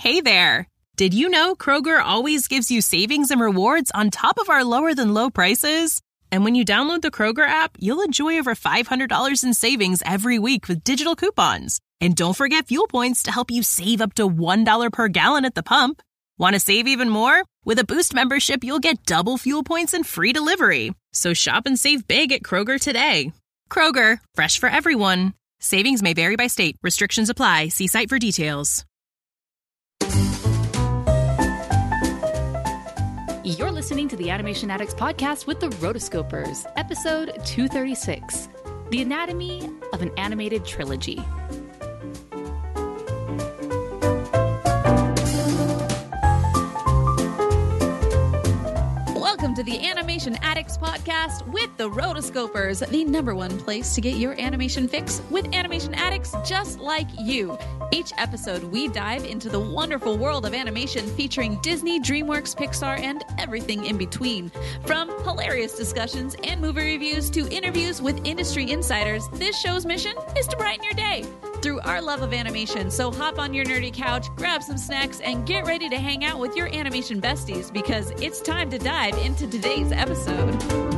Hey there! Did you know Kroger always gives you savings and rewards on top of our lower-than-low prices? And when you download the Kroger app, you'll enjoy over $500 in savings every week with digital coupons. And don't forget fuel points to help you save up to $1 per gallon at the pump. Want to save even more? With a Boost membership, you'll get double fuel points and free delivery. So shop and save big at Kroger today. Kroger, fresh for everyone. Savings may vary by state. Restrictions apply. See site for details. You're listening to the Animation Addicts podcast with the Rotoscopers, episode 236, The Anatomy of an Animated Trilogy. Welcome to the Animation Addicts podcast with the Rotoscopers, the number one place to get your animation fix with animation addicts just like you. Each episode, we dive into the wonderful world of animation featuring Disney, DreamWorks, Pixar, and everything in between. From hilarious discussions and movie reviews to interviews with industry insiders, this show's mission is to brighten your day through our love of animation. So hop on your nerdy couch, grab some snacks, and get ready to hang out with your animation besties because it's time to dive into today's episode.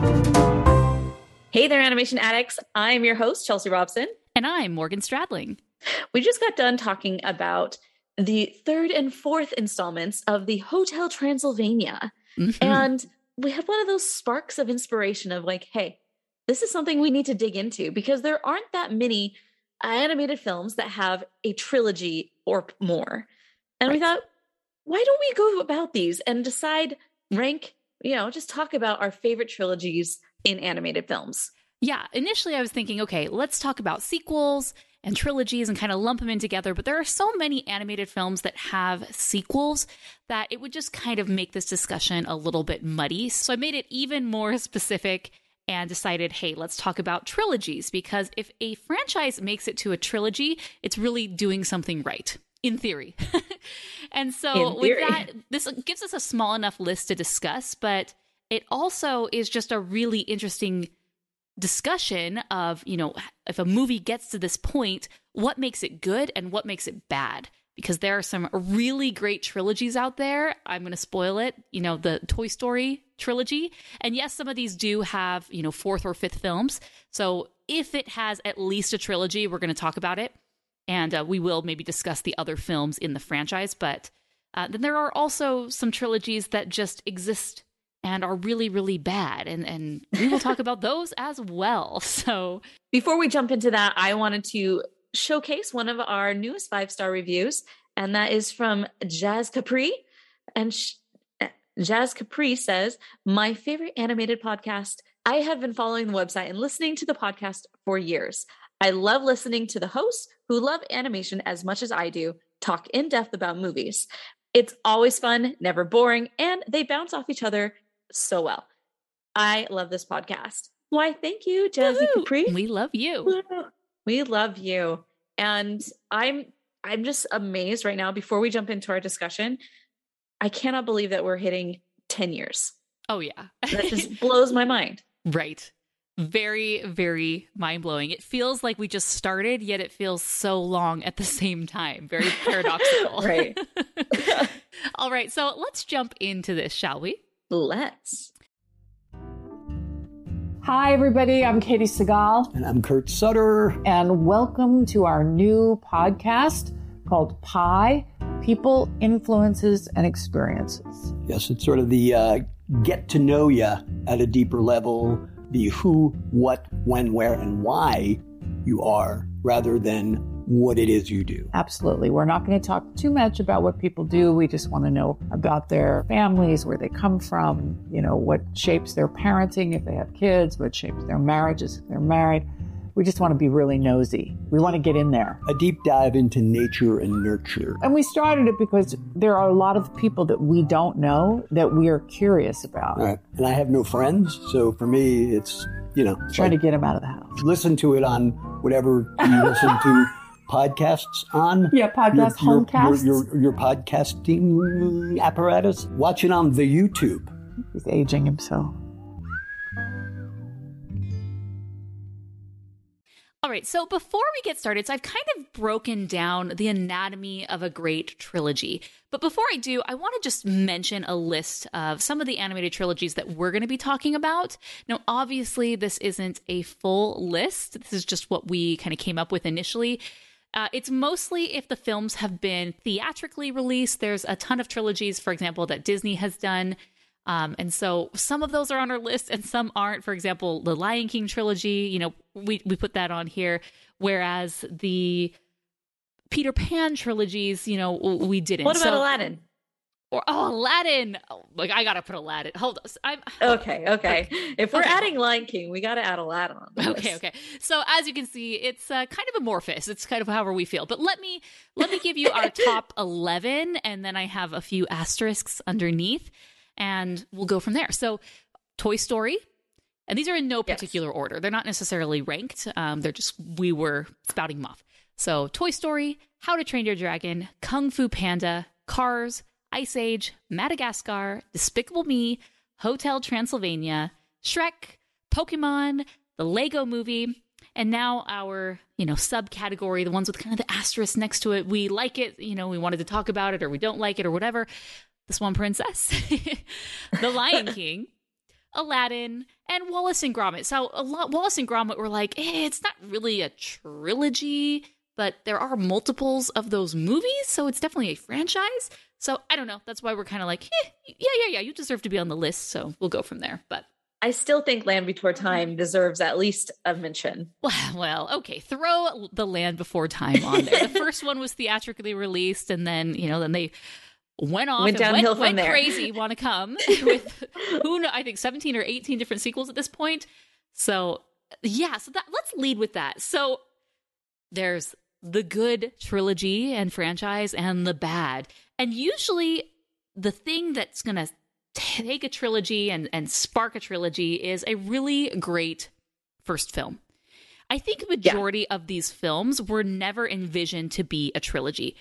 Hey there, animation addicts. I'm your host, Chelsea Robson. And I'm Morgan Stradling. We just got done talking about the third and fourth installments of the Hotel Transylvania. Mm-hmm. And we had one of those sparks of inspiration of like, hey, this is something we need to dig into because there aren't that many animated films that have a trilogy or more. And we thought, why don't we go about these and decide, rank, just talk about our favorite trilogies in animated films. Yeah, initially I was thinking, okay, let's talk about sequels and trilogies and kind of lump them in together. But there are so many animated films that have sequels that it would just kind of make this discussion a little bit muddy. So I made it even more specific and decided, hey, let's talk about trilogies, because if a franchise makes it to a trilogy, it's really doing something right, in theory. And so with that, this gives us a small enough list to discuss, but it also is just a really interesting discussion of, if a movie gets to this point, what makes it good and what makes it bad? Because there are some really great trilogies out there. I'm going to spoil it, the Toy Story trilogy. And yes, some of these do have, fourth or fifth films. So if it has at least a trilogy, we're going to talk about it. And we will maybe discuss the other films in the franchise. But then there are also some trilogies that just exist and are really, really bad. And we will talk about those as well. So before we jump into that, I wanted to showcase one of our newest 5-star reviews, and that is from Jazz Capri. And Jazz Capri says, my favorite animated podcast. I have been following the website and listening to the podcast for years. I love listening to the hosts who love animation as much as I do, talk in depth about movies. It's always fun, never boring, and they bounce off each other so well. I love this podcast. Why, thank you, Jazzy Capri. We love you. We love you. And I'm just amazed right now. Before we jump into our discussion, I cannot believe that we're hitting 10 years. Oh, yeah. That just blows my mind. Right. Very, very mind-blowing. It feels like we just started, yet it feels so long at the same time. Very paradoxical. Right. All right. So let's jump into this, shall we? Let's. Hi, everybody. I'm Katie Segal. And I'm Kurt Sutter. And welcome to our new podcast called Pi, People, Influences, and Experiences. Yes, it's sort of the get to know you at a deeper level, the who, what, when, where, and why you are, rather than what it is you do. Absolutely. We're not going to talk too much about what people do. We just want to know about their families, where they come from, what shapes their parenting if they have kids, what shapes their marriages if they're married. We just want to be really nosy. We want to get in there. A deep dive into nature and nurture. And we started it because there are a lot of people that we don't know that we are curious about. Right. And I have no friends, so for me, it's, trying to get them out of the house. Listen to it on whatever you listen to podcasts on. Yeah, homecasts. Your podcasting apparatus. Watch it on the YouTube. He's aging himself. All right, so before we get started, so I've kind of broken down the anatomy of a great trilogy. But before I do, I want to just mention a list of some of the animated trilogies that we're going to be talking about. Now, obviously, this isn't a full list. This is just what we kind of came up with initially. It's mostly if the films have been theatrically released. There's a ton of trilogies, for example, that Disney has done. And so some of those are on our list and some aren't. For example, the Lion King trilogy, we put that on here. Whereas the Peter Pan trilogies, we didn't. What about Aladdin? Aladdin. I got to put Aladdin. Hold on. Okay. If we're adding Lion King, we got to add Aladdin on this. Okay. So as you can see, it's kind of amorphous. It's kind of however we feel. But let me give you our top 11, and then I have a few asterisks underneath. And we'll go from there. So Toy Story, and these are in no particular order. They're not necessarily ranked. They're just, we were spouting them off. So Toy Story, How to Train Your Dragon, Kung Fu Panda, Cars, Ice Age, Madagascar, Despicable Me, Hotel Transylvania, Shrek, Pokemon, the Lego Movie, and now our, subcategory, the ones with kind of the asterisk next to it. We like it, we wanted to talk about it, or we don't like it, or whatever. The Swan Princess, The Lion King, Aladdin, and Wallace and Gromit. So Wallace and Gromit were like, it's not really a trilogy, but there are multiples of those movies, so it's definitely a franchise. So I don't know. That's why we're kind of like, yeah, you deserve to be on the list, so we'll go from there. But I still think Land Before Time deserves at least a mention. Well, okay. Throw The Land Before Time on there. The first one was theatrically released, and then, then they went downhill from there. Crazy, want to come with I think 17 or 18 different sequels at this point. So let's lead with that. So there's the good trilogy and franchise and the bad. And usually the thing that's going to take a trilogy and spark a trilogy is a really great first film. I think a majority of these films were never envisioned to be a trilogy.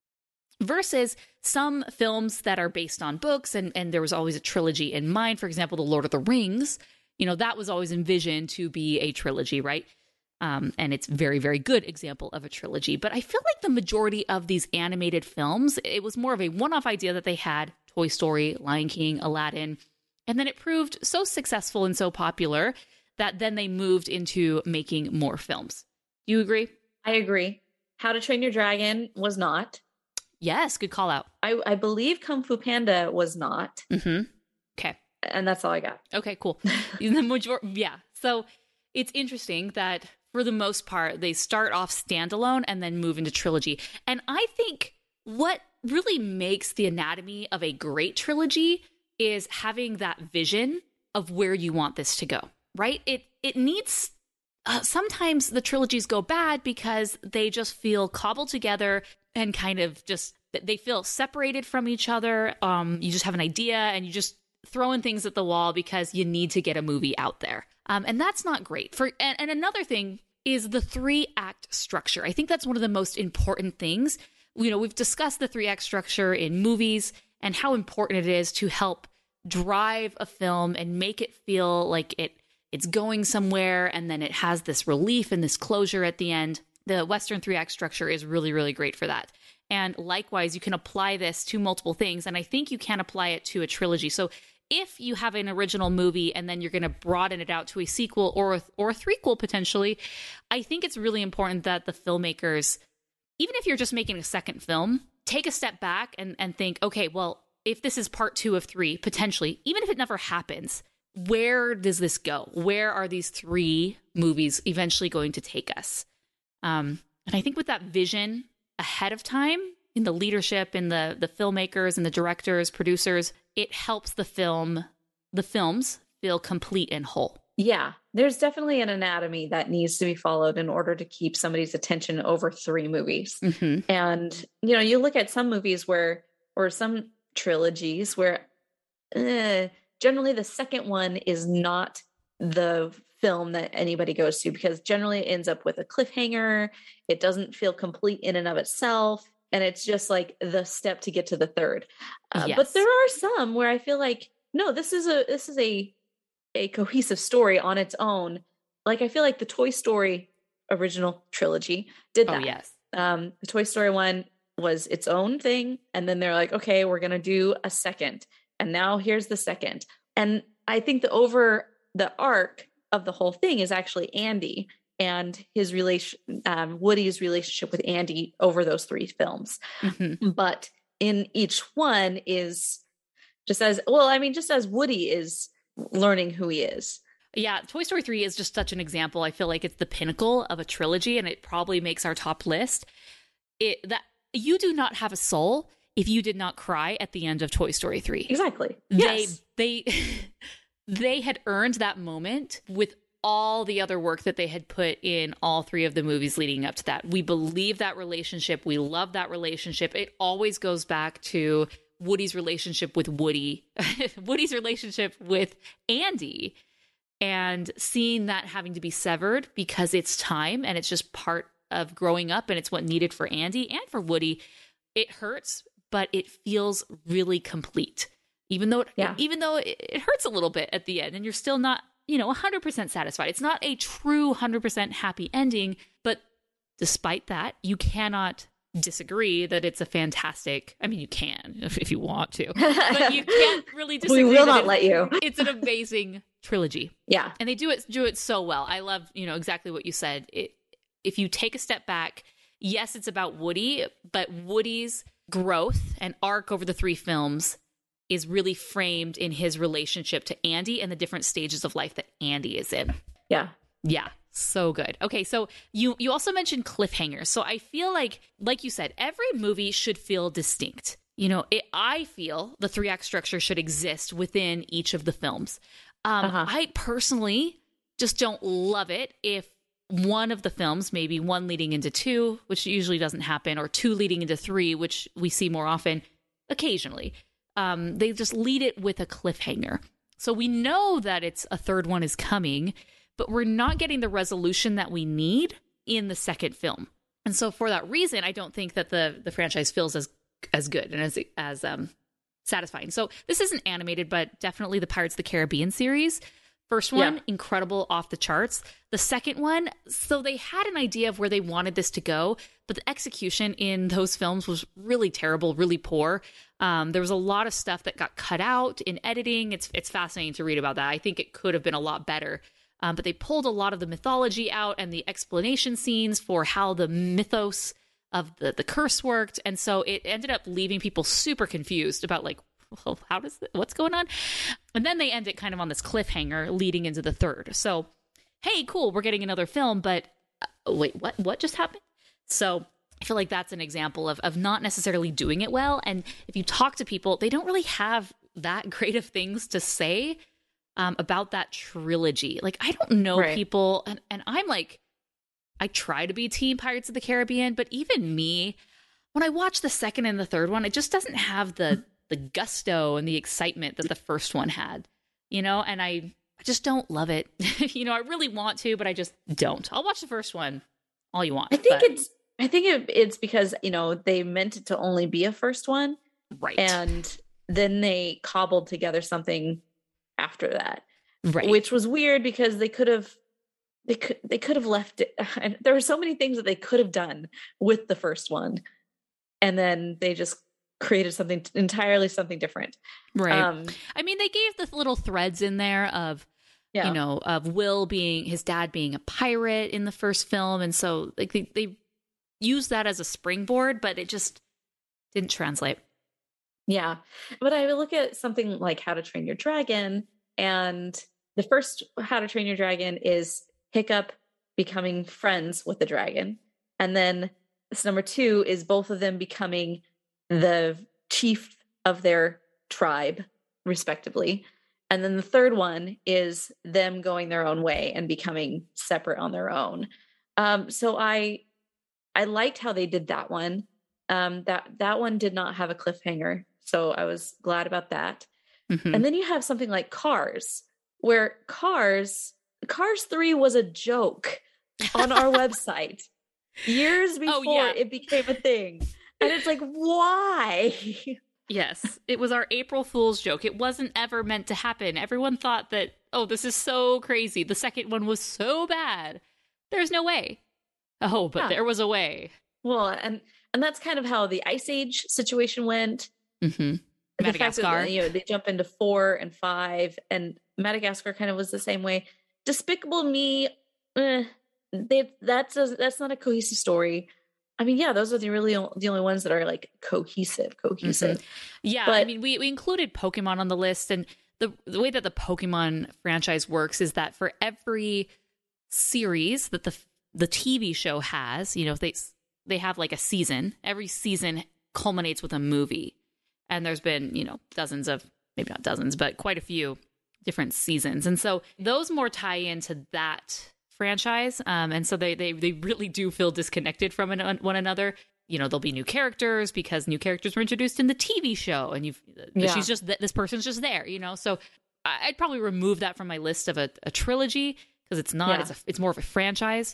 Versus some films that are based on books, and there was always a trilogy in mind. For example, The Lord of the Rings, that was always envisioned to be a trilogy, right? And it's a very, very good example of a trilogy. But I feel like the majority of these animated films, it was more of a one-off idea that they had. Toy Story, Lion King, Aladdin. And then it proved so successful and so popular that then they moved into making more films. Do you agree? I agree. How to Train Your Dragon was not. Yes, good call out. I believe Kung Fu Panda was not. Mm-hmm. Okay. And that's all I got. Okay, cool. So it's interesting that for the most part, they start off standalone and then move into trilogy. And I think what really makes the anatomy of a great trilogy is having that vision of where you want this to go, right? It needs... sometimes the trilogies go bad because they just feel cobbled together and kind of just, they feel separated from each other. You just have an idea and you just throwing things at the wall because you need to get a movie out there. And that's not great. And another thing is the 3-act structure. I think that's one of the most important things. We've discussed the 3-act structure in movies and how important it is to help drive a film and make it feel like it's going somewhere, and then it has this relief and this closure at the end. The Western 3-act structure is really, really great for that. And likewise, you can apply this to multiple things, and I think you can apply it to a trilogy. So if you have an original movie and then you're going to broaden it out to a sequel or a threequel potentially, I think it's really important that the filmmakers, even if you're just making a second film, take a step back and think, okay, well, if this is part 2 of 3, potentially, even if it never happens, where does this go? Where are these 3 movies eventually going to take us? And I think with that vision ahead of time, in the leadership, in the filmmakers and the directors, producers, it helps the films feel complete and whole. Yeah, there's definitely an anatomy that needs to be followed in order to keep somebody's attention over 3 movies. Mm-hmm. And, you look at some movies or some trilogies where generally the second one is not the film that anybody goes to, because generally it ends up with a cliffhanger. It doesn't feel complete in and of itself. And it's just like the step to get to the third. Yes. But there are some where I feel like, no, this is a cohesive story on its own. Like, I feel like the Toy Story original trilogy did that. Oh, yes. The Toy Story one was its own thing. And then they're like, okay, we're going to do a second. And now here's the second. And I think the arc of the whole thing is actually Andy and his Woody's relationship with Andy over those 3 films. Mm-hmm. But in each one is just as Woody is learning who he is. Yeah, Toy Story 3 is just such an example. I feel like it's the pinnacle of a trilogy, and it probably makes our top list. That you do not have a soul if you did not cry at the end of Toy Story 3. Exactly. Yes. They had earned that moment with all the other work that they had put in all 3 of the movies leading up to that. We believe that relationship. We love that relationship. It always goes back to Woody's relationship with Woody, Woody's relationship with Andy, and seeing that having to be severed because it's time and it's just part of growing up and it's what needed for Andy and for Woody. It hurts, but it feels really complete. Even though it hurts a little bit at the end and you're still not, 100% satisfied. It's not a true 100% happy ending, but despite that, you cannot disagree that it's a fantastic, you can if you want to, but you can't really disagree. We will not let you. It's an amazing trilogy. Yeah. And they do it so well. I love, exactly what you said. If you take a step back, yes, it's about Woody, but Woody's growth and arc over the 3 films is really framed in his relationship to Andy and the different stages of life that Andy is in. Yeah. Yeah. So good. Okay. So you also mentioned cliffhangers. So I feel like you said, every movie should feel distinct. I feel the 3-act structure should exist within each of the films. I personally just don't love it if one of the films, maybe 1 leading into 2, which usually doesn't happen, or 2 leading into 3, which we see more often occasionally. They just lead it with a cliffhanger. So we know that it's a 3rd one is coming, but we're not getting the resolution that we need in the 2nd film. And so for that reason, I don't think that the franchise feels as good and as satisfying. So this isn't animated, but definitely the Pirates of the Caribbean series. First one, incredible, off the charts. The 2nd one, so they had an idea of where they wanted this to go, but the execution in those films was really terrible, really poor. There was a lot of stuff that got cut out in editing. It's fascinating to read about that. I think it could have been a lot better. But they pulled a lot of the mythology out and the explanation scenes for how the mythos of the curse worked. And so it ended up leaving people super confused about well, what's going on? And then they end it kind of on this cliffhanger leading into the 3rd. So, hey, cool, we're getting another film, but wait, what just happened? So I feel like that's an example of not necessarily doing it well. And if you talk to people, they don't really have that great of things to say about that trilogy. I don't know people, and I'm I try to be Team Pirates of the Caribbean, but even me, when I watch the 2nd and the 3rd one, it just doesn't have the gusto and the excitement that the first one had, and I just don't love it. I really want to, but I just don't. I'll watch the first one all you want. I think it's because, they meant it to only be a first one. Right. And then they cobbled together something after that. Right. Which was weird because they could have left it. And there were so many things that they could have done with the first one. And then they just created something different. Right. They gave the little threads in there of, of Will his dad being a pirate in the first film. And so they used that as a springboard, but it just didn't translate. Yeah. But I would look at something like How to Train Your Dragon, and the first How to Train Your Dragon is Hiccup becoming friends with the dragon. And then this number 2 is both of them becoming the chief of their tribe, respectively. And then the 3rd one is them going their own way and becoming separate on their own. So I liked how they did that one. That one did not have a cliffhanger, so I was glad about that. Mm-hmm. And then you have something like Cars, where Cars 3 was a joke on our website years before it became a thing. And it's why? Yes, it was our April Fool's joke. It wasn't ever meant to happen. Everyone thought that, this is so crazy. The 2nd one was so bad. There's no way. Oh, but there was a way. Well, and that's kind of how the Ice Age situation went. Mm-hmm. Madagascar. That, they jump into 4 and 5, and Madagascar kind of was the same way. Despicable Me, that's not a cohesive story. I mean, yeah, those are the only ones that are like cohesive. Mm-hmm. Yeah, but, I mean, we included Pokemon on the list, and the way that the Pokemon franchise works is that for every series that the TV show has, they have like a season. Every season culminates with a movie. And there's been, dozens of, maybe not dozens, but quite a few different seasons. And so those more tie into that franchise. And so they really do feel disconnected from one another. There'll be new characters because new characters were introduced in the TV show. And she's just, this person's just there, So I'd probably remove that from my list of a trilogy because it's not, it's more of a franchise.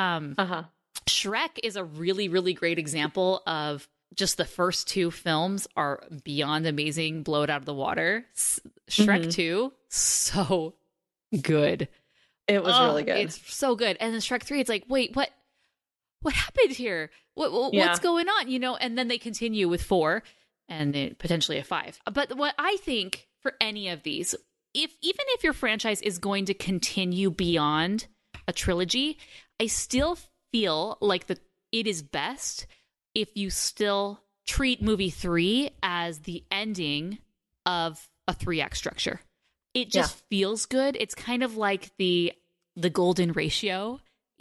Shrek is a really, really great example of just the first 2 films are beyond amazing, blow it out of the water. Shrek 2, so good. It was really good. It's so good. And then Shrek 3, it's like, wait, what happened here? What's going on? And then they continue with 4 and potentially a 5. But what I think for any of these, even if your franchise is going to continue beyond a trilogy, I still feel like it is best if you still treat movie 3 as the ending of a 3-act structure. It just feels good. It's kind of like the golden ratio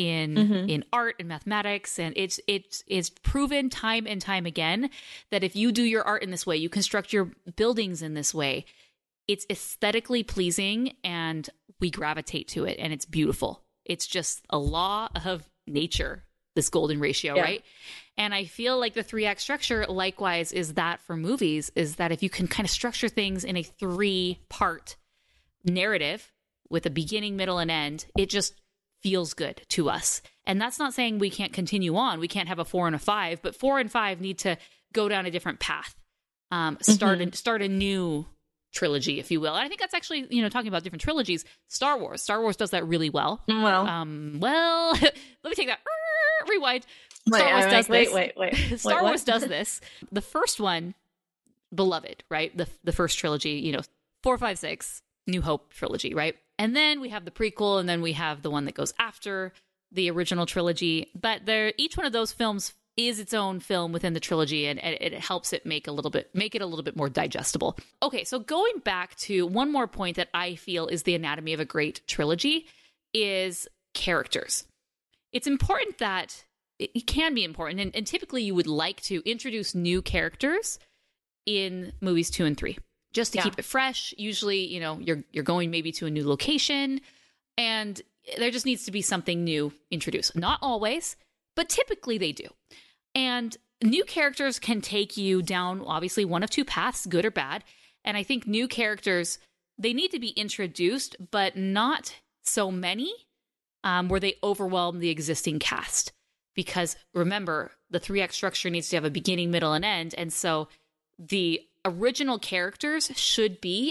in art and mathematics, and it's proven time and time again that if you do your art in this way, you construct your buildings in this way, it's aesthetically pleasing and we gravitate to it, and it's beautiful. It's just a law of nature, this golden ratio, right? And I feel like the 3-act structure, likewise, is that for movies, is that if you can kind of structure things in a 3-part narrative with a beginning, middle, and end, it just feels good to us. And that's not saying we can't continue on. We can't have a 4 and a 5, but 4 and 5 need to go down a different path. Start a new trilogy, if you will. And I think that's actually, talking about different trilogies, Star Wars does that really well. Well, let me take that. Rewind. Star Wars does this. Wait. Star Wars does this. The first one, beloved, right? The first trilogy, 4, 5, 6, New Hope trilogy, right? And then we have the prequel, and then we have the one that goes after the original trilogy. But each one of those films is its own film within the trilogy, and it helps it make it a little bit more digestible. Okay, so going back to one more point that I feel is the anatomy of a great trilogy is characters. It's important that it can be important, and typically you would like to introduce new characters in movies 2 and 3 just to keep it fresh. Usually, you're going maybe to a new location, and there just needs to be something new introduced. Not always, but typically they do. And new characters can take you down, obviously, one of 2 paths, good or bad. And I think new characters, they need to be introduced, but not so many where they overwhelm the existing cast. Because remember, the 3-act structure needs to have a beginning, middle, and end. And so the original characters should be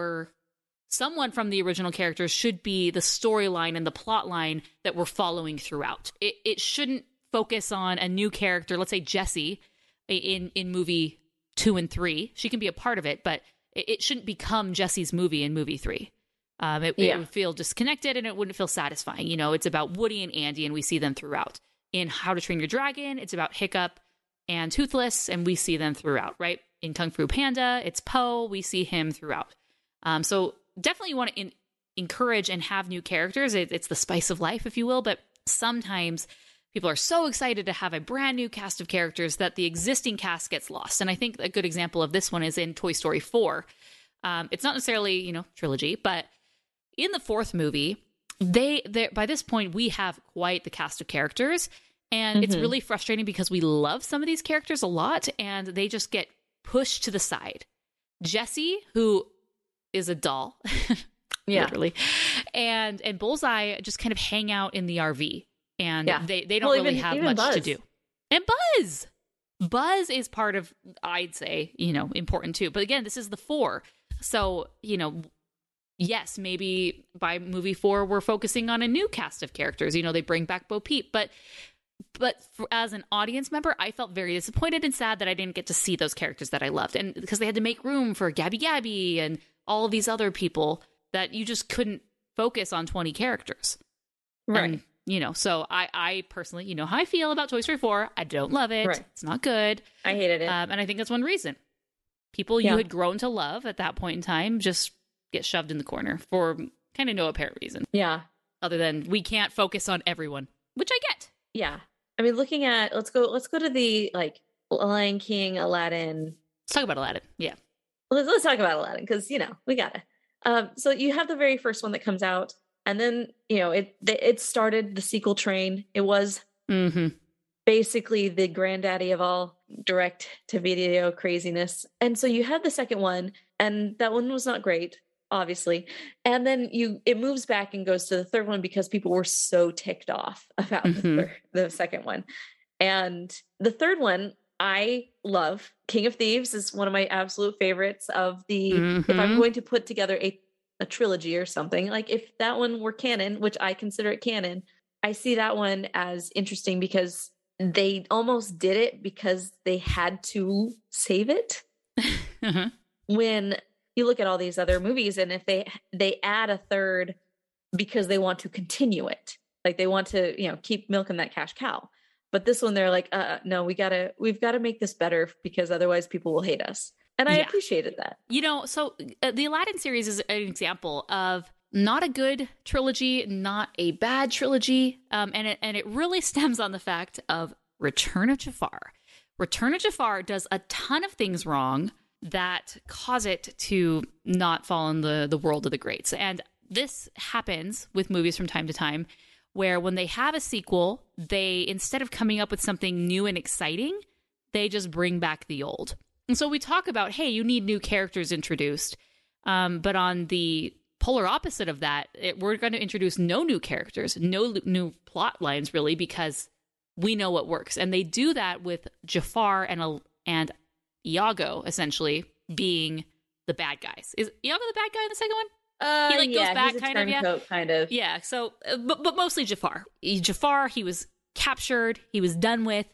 someone from the original characters should be the storyline and the plot line that we're following throughout. It shouldn't focus on a new character, let's say Jessie in movie 2 and 3. She can be a part of it, but it shouldn't become Jessie's movie in movie 3. It would feel disconnected and it wouldn't feel satisfying. It's about Woody and Andy, and we see them throughout. In How to Train Your Dragon, it's about Hiccup and Toothless, and we see them throughout, right? In Kung Fu Panda, it's Po, we see him throughout. So definitely you want to encourage and have new characters. It's the spice of life, if you will, but sometimes people are so excited to have a brand new cast of characters that the existing cast gets lost. And I think a good example of this one is in Toy Story 4. It's not necessarily, trilogy, but in the 4th movie, by this point, we have quite the cast of characters. And it's really frustrating because we love some of these characters a lot, and they just get pushed to the side. Jessie, who is a doll, literally, and Bullseye just kind of hang out in the RV. And they don't really have much Buzz. To do. And Buzz is part of, I'd say, important too. But again, this is the 4. So, yes, maybe by movie 4, we're focusing on a new cast of characters. They bring back Bo Peep. But But as an audience member, I felt very disappointed and sad that I didn't get to see those characters that I loved. And because they had to make room for Gabby Gabby and all of these other people that you just couldn't focus on 20 characters. Right. And, so I personally, how I feel about Toy Story 4. I don't love it. Right. It's not good. I hated it. And I think that's one reason. People you had grown to love at that point in time just get shoved in the corner for kind of no apparent reason. Yeah. Other than we can't focus on everyone, which I get. Yeah. I mean, looking at, let's go to the Lion King, Aladdin. Let's talk about Aladdin. Yeah. Let's talk about Aladdin because, we gotta. So you have the very first one that comes out, and then, it started the sequel train. It was basically the granddaddy of all direct to video craziness. And so you had the second one, and that one was not great, obviously. And then it moves back and goes to the third one because people were so ticked off about the second one. And the third one, I love. King of Thieves is one of my absolute favorites of the, if I'm going to put together a trilogy or something, like if that one were canon, which I consider it canon, I see that one as interesting because they almost did it because they had to save it. When you look at all these other movies, and if they add a third because they want to continue it, like they want to, keep milking that cash cow. But this one, they're like, no, we've got to make this better because otherwise people will hate us. And I appreciated that. So the Aladdin series is an example of not a good trilogy, not a bad trilogy. And it really stems on the fact of Return of Jafar. Return of Jafar does a ton of things wrong that cause it to not fall in the world of the greats. And this happens with movies from time to time, where when they have a sequel, they, instead of coming up with something new and exciting, they just bring back the old. And so we talk about, hey, you need new characters introduced. But on the polar opposite of that, we're going to introduce no new characters, no new plot lines, really, because we know what works. And they do that with Jafar and Iago, essentially, being the bad guys. Is Iago the bad guy in the second one? He goes back, kind of. Yeah. So, but mostly Jafar. Jafar, he was captured. He was done with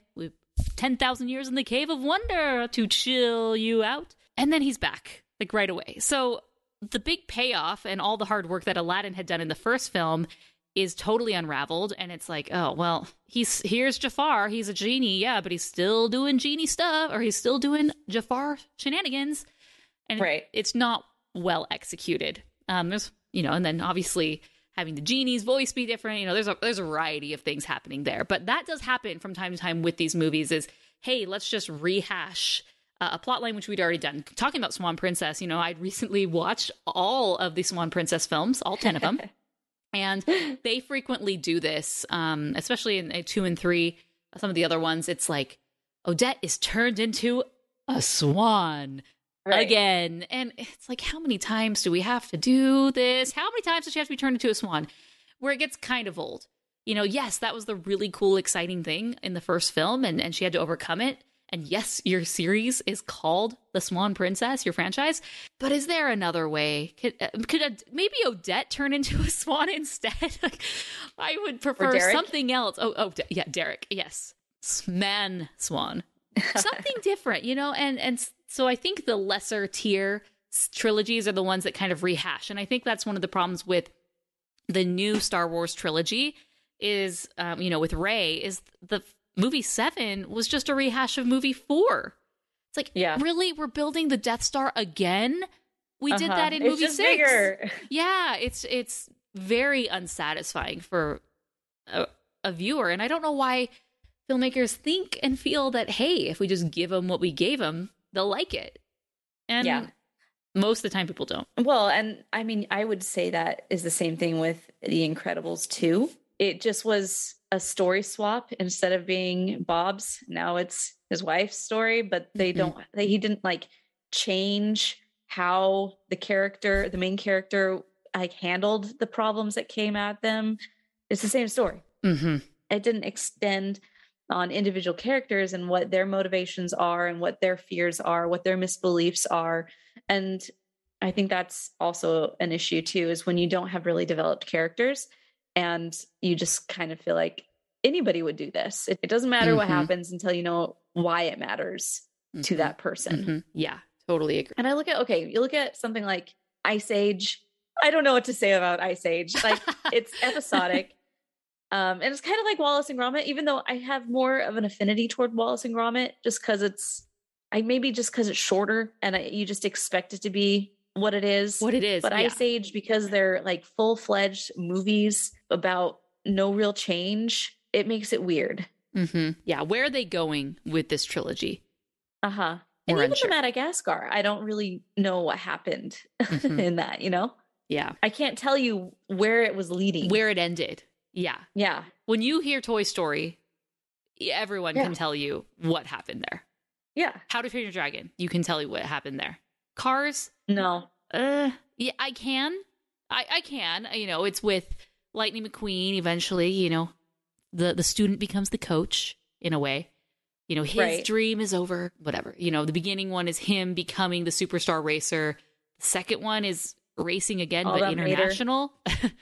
10,000 years in the Cave of Wonder to chill you out, and then he's back right away. So the big payoff and all the hard work that Aladdin had done in the first film is totally unraveled, and it's like, oh well, here's Jafar. He's a genie, yeah, but he's still doing genie stuff, or he's still doing Jafar shenanigans, and it's not well executed. There's, and then obviously having the genie's voice be different, there's a variety of things happening there. But that does happen from time to time with these movies is, hey, let's just rehash a plot line, which we'd already done. Talking about Swan Princess, I'd recently watched all of the Swan Princess films, all 10 of them. And they frequently do this, especially in 2 and 3. Some of the other ones, it's like, Odette is turned into a swan. Again. And it's like, how many times do we have to do this? How many times does she have to be turned into a swan? Where it gets kind of old. Yes, that was the really cool, exciting thing in the first film, and she had to overcome it. And yes, your series is called The Swan Princess, your franchise. But is there another way? Could maybe Odette turn into a swan instead? I would prefer something else. Yeah, Derek. Yes. Man swan. Something different, and so I think the lesser tier trilogies are the ones that kind of rehash. And I think that's one of the problems with the new Star Wars trilogy is, with Rey, is the movie 7 was just a rehash of movie 4. It's like, really? We're building the Death Star again? We did that in movie 6. Bigger. Yeah, it's very unsatisfying for a viewer. And I don't know why filmmakers think and feel that, hey, if we just give them what we gave them, they'll like it. And most of the time people don't. Well, and I mean, I would say that is the same thing with The Incredibles 2. It just was a story swap. Instead of being Bob's, now it's his wife's story, but he didn't change how the main character handled the problems that came at them. It's the same story. It didn't extend on individual characters and what their motivations are and what their fears are, what their misbeliefs are. And I think that's also an issue too, is when you don't have really developed characters and you just kind of feel like anybody would do this. It doesn't matter what happens until you know why it matters to that person. Yeah, totally agree. And I look at, you look at something like Ice Age. I don't know what to say about Ice Age. Like, it's episodic. And it's kind of like Wallace and Gromit, even though I have more of an affinity toward Wallace and Gromit, just because it's shorter and you just expect it to be what it is. But Ice Age, because they're like full-fledged movies about no real change, it makes it weird. Yeah. Where are they going with this trilogy? And even the Madagascar, I don't really know what happened in that, you know? Yeah. I can't tell you where it was leading. Where it ended. Yeah. Yeah. When you hear Toy Story, everyone can tell you what happened there. Yeah. How to Train Your Dragon, you can tell you what happened there. Cars? No. Yeah, I can. I can. You know, it's with Lightning McQueen eventually, you know, the student becomes the coach in a way. You know, his dream is over, whatever. You know, the beginning one is him becoming the superstar racer. The second one is racing again, all but international.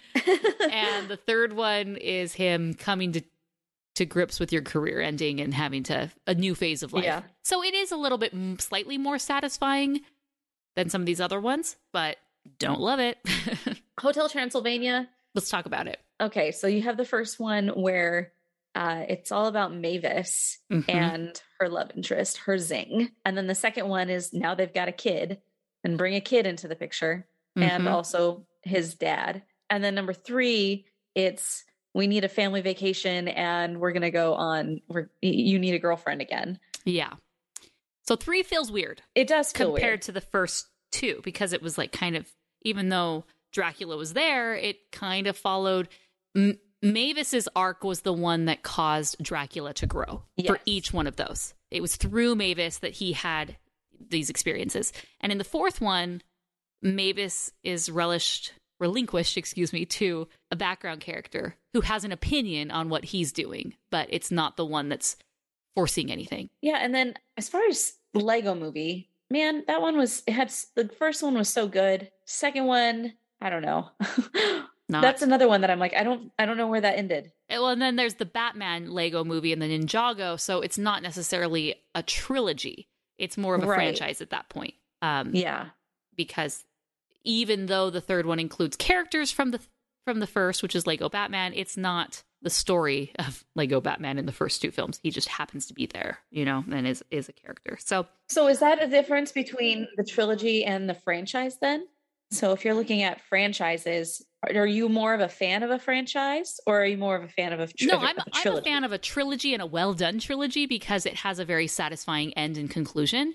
And the third one is him coming to grips with your career ending and having a new phase of life. Yeah. So it is a little bit slightly more satisfying than some of these other ones, but don't love it. Hotel Transylvania. Let's talk about it. Okay, so you have the first one where it's all about Mavis and her love interest, her Zing. And then the second one is now they've got a kid and bring a kid into the picture and also his dad. And then number 3, it's we need a family vacation and we're going to go on, you need a girlfriend again. Yeah. So 3 feels weird. It does feel compared to the first 2, because it was like kind of, even though Dracula was there, it kind of followed. Mavis's arc was the one that caused Dracula to grow for each one of those. It was through Mavis that he had these experiences. And in the fourth one, Mavis is relinquished to a background character who has an opinion on what he's doing, but it's not the one that's forcing anything. Yeah. And then as far as the Lego movie, man, the first one was so good. Second one, I don't know. That's another one that I'm like, I don't know where that ended. Well, and then there's the Batman Lego movie and the Ninjago. So it's not necessarily a trilogy. It's more of a franchise at that point. Because even though the third one includes characters from the first, which is Lego Batman, it's not the story of Lego Batman in the first 2 films. He just happens to be there, you know, and is a character. So is that a difference between the trilogy and the franchise then? So if you're looking at franchises, are you more of a fan of a franchise or are you more of a fan of a trilogy? No, I'm a fan of a trilogy and a well-done trilogy because it has a very satisfying end and conclusion.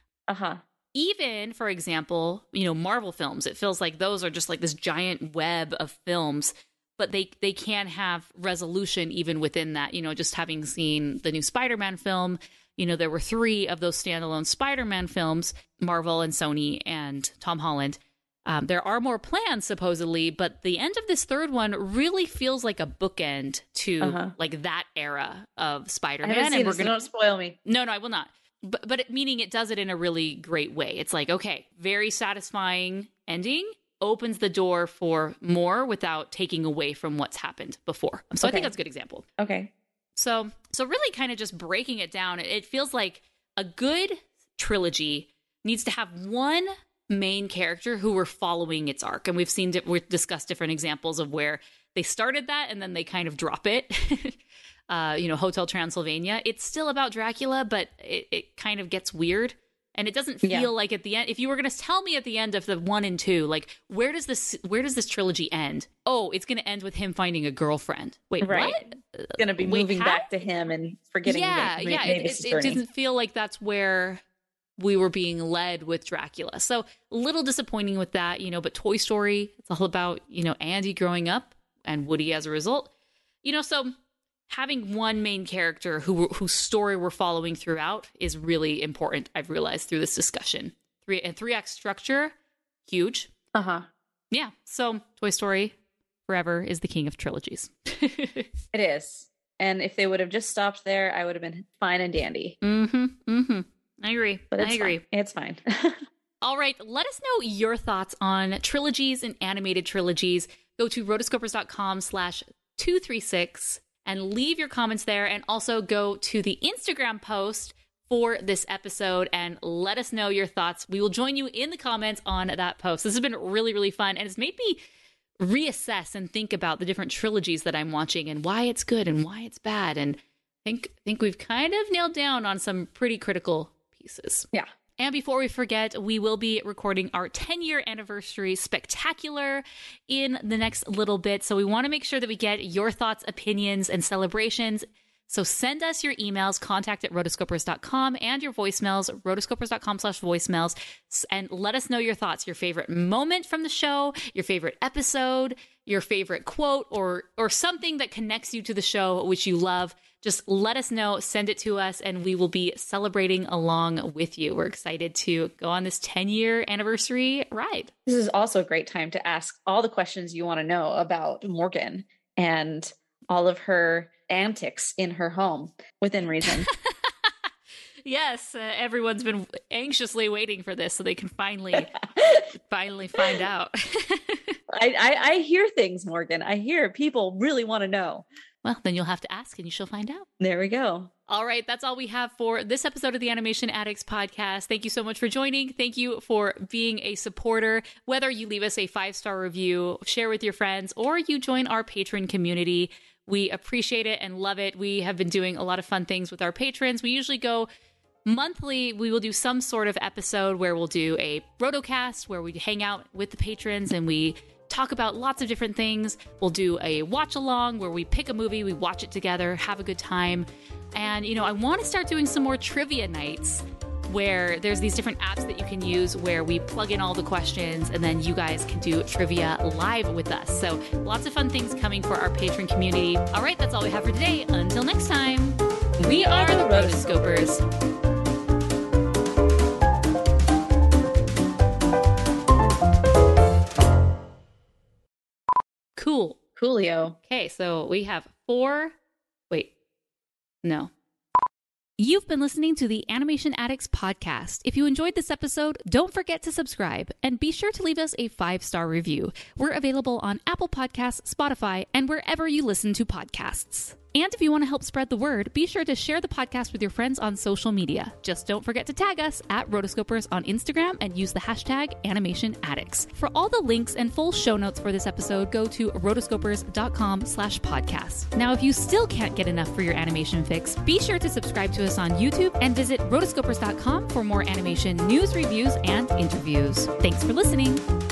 Even, for example, you know, Marvel films, it feels like those are just like this giant web of films, but they can have resolution even within that. You know, just having seen the new Spider-Man film, you know, there were 3 of those standalone Spider-Man films, Marvel and Sony and Tom Holland. There are more plans, supposedly, but the end of this third one really feels like a bookend to like that era of Spider-Man. I haven't seen this, don't spoil me. No, I will not. But meaning it does it in a really great way. It's like, okay, very satisfying ending, opens the door for more without taking away from what's happened before. So I think that's a good example. Okay. So really kind of just breaking it down, it feels like a good trilogy needs to have one main character who we're following its arc. And we've discussed different examples of where they started that and then they kind of drop it. You know, Hotel Transylvania, it's still about Dracula, but it kind of gets weird. And it doesn't feel like at the end, if you were going to tell me at the end of the 1 and 2, like, where does this trilogy end? Oh, it's going to end with him finding a girlfriend. Wait, what? It's going to be moving back to him and forgetting. It doesn't feel like that's where we were being led with Dracula. So a little disappointing with that, you know, but Toy Story, it's all about, you know, Andy growing up and Woody as a result, you know, so having one main character whose story we're following throughout is really important. I've realized through this discussion. 3-act structure, huge. Yeah. So Toy Story forever is the king of trilogies. It is. And if they would have just stopped there, I would have been fine and dandy. I agree. But I agree. Fine. It's fine. All right. Let us know your thoughts on trilogies and animated trilogies. Go to rotoscopers.com/236 and leave your comments there. And also go to the Instagram post for this episode and let us know your thoughts. We will join you in the comments on that post. This has been really, really fun, and it's made me reassess and think about the different trilogies that I'm watching and why it's good and why it's bad. And think we've kind of nailed down on some pretty critical pieces. Yeah. And before we forget, we will be recording our 10-year anniversary spectacular in the next little bit. So we want to make sure that we get your thoughts, opinions, and celebrations. So send us your emails, contact@rotoscopers.com, and your voicemails, rotoscopers.com/voicemails, and let us know your thoughts, your favorite moment from the show, your favorite episode, your favorite quote, or something that connects you to the show, which you love. Just let us know, send it to us, and we will be celebrating along with you. We're excited to go on this 10-year anniversary ride. This is also a great time to ask all the questions you want to know about Morgan and all of her antics in her home within reason. Yes, everyone's been anxiously waiting for this so they can finally find out. I hear things, Morgan. I hear people really want to know. Well, then you'll have to ask and you shall find out. There we go. All right, that's all we have for this episode of the Animation Addicts podcast. Thank you so much for joining. Thank you for being a supporter. Whether you leave us a 5-star review, share with your friends, or you join our patron community, we appreciate it and love it. We have been doing a lot of fun things with our patrons. We usually go monthly. We will do some sort of episode where we'll do a Rotocast where we hang out with the patrons and we talk about lots of different things. We'll do a watch along where we pick a movie, we watch it together, have a good time. And, I want to start doing some more trivia nights where there's these different apps that you can use where we plug in all the questions and then you guys can do trivia live with us. So lots of fun things coming for our patron community. All right, that's all we have for today. Until next time, we are the Rotoscopers. Cool. Coolio. Okay, so we have 4. Wait. No. You've been listening to the Animation Addicts podcast. If you enjoyed this episode, don't forget to subscribe and be sure to leave us a 5-star review. We're available on Apple Podcasts, Spotify, and wherever you listen to podcasts. And if you want to help spread the word, be sure to share the podcast with your friends on social media. Just don't forget to tag us at Rotoscopers on Instagram and use the hashtag AnimationAddicts. For all the links and full show notes for this episode, go to rotoscopers.com/podcast. Now, if you still can't get enough for your animation fix, be sure to subscribe to us on YouTube and visit rotoscopers.com for more animation news, reviews, and interviews. Thanks for listening.